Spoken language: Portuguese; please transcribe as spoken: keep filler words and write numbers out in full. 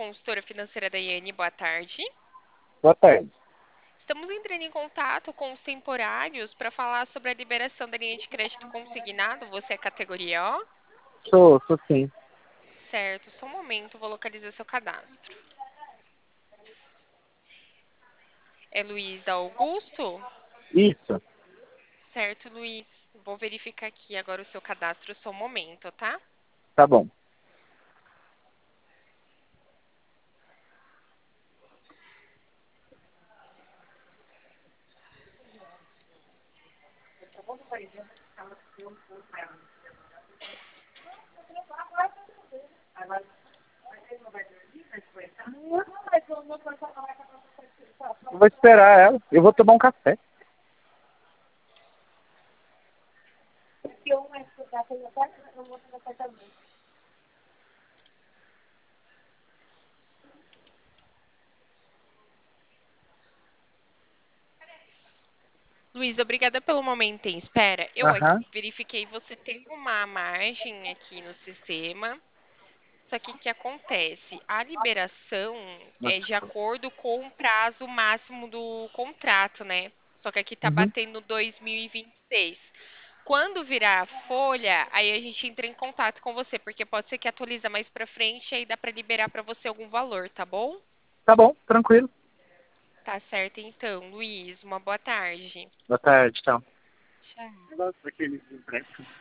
consultora financeira da Iane, boa tarde. Boa tarde. Estamos entrando em contato com os temporários para falar sobre a liberação da linha de crédito consignado. Você é categoria O? Sou, sou sim. Certo, só um momento, vou localizar seu cadastro. É Luiz Augusto? Isso, Certo, Luiz. Vou verificar aqui agora o seu cadastro, só um momento, tá? tá bom. Eu vou esperar ela. Eu vou tomar um café. Luiz, obrigada pelo momento em espera. Eu Aham. aqui verifiquei, você tem uma margem aqui no sistema. Só que o que acontece? A liberação é de acordo com o prazo máximo do contrato, né? Só que aqui tá Uhum. batendo dois mil e vinte e seis. Quando virar a folha, aí a gente entra em contato com você, porque pode ser que atualiza mais pra frente e aí dá pra liberar pra você algum valor, tá bom? Tá bom, tranquilo. Tá certo então, Luiz. Uma boa tarde. Boa tarde, tchau. Tchau. Negócio daquele empréstimo.